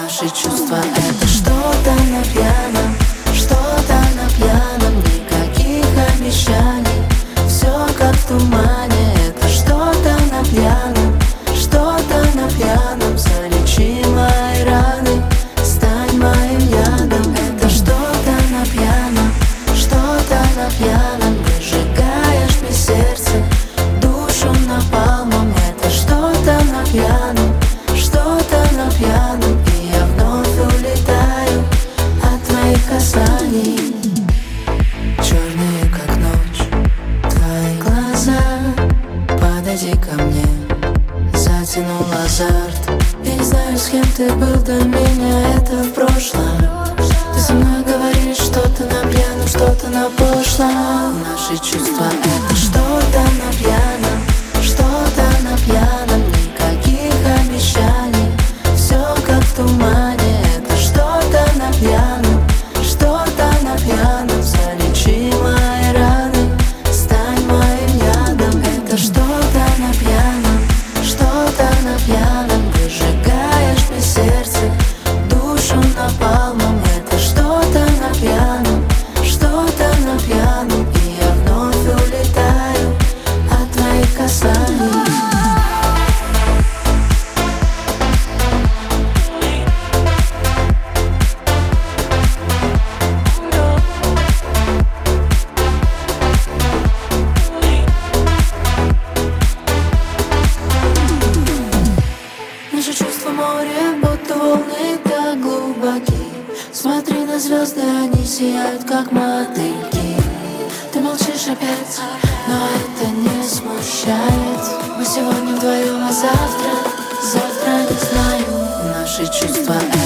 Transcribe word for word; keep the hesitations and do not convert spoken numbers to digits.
Наши чувства — это что-то на пьяном, что-то на пьяном, никаких обещаний, все как в тумане. Это что-то на пьяном, что-то на пьяном, залечи мои раны, стань моим ядом. Это что-то на пьяном, что-то на пьяном, выжигаешь мне сердце, душу напалмом. Это что-то на пьяном, что-то на пьяном, и я вновь улетаю от твоих касаний. Черные как ночь твои глаза, подойди ко мне, затянул азарт. Я не знаю, с кем ты был до меня, это в прошлом. Ты со мной говоришь что-то на пьяном, что-то на пошлом. Наши чувства — это что-то на пьяном, что-то на пьяном, никаких обещаний, все как в тумане. Это что-то на пьяном, что-то на пьяном, залечи мои раны, стань моим ядом. Это что-то на пьяном, что-то на пьяном, выжигаешь мне сердце, душу напалмом. Это что-то на пьяном, что-то на пьяном, и я вновь улетаю от твоих касаний. Наши чувства море, будто волны так глубоки. Смотри на звезды, они сияют как мотыльки. Ты молчишь опять, но это не смущает. Мы сегодня вдвоем, а завтра, завтра не знаю. Наши чувства —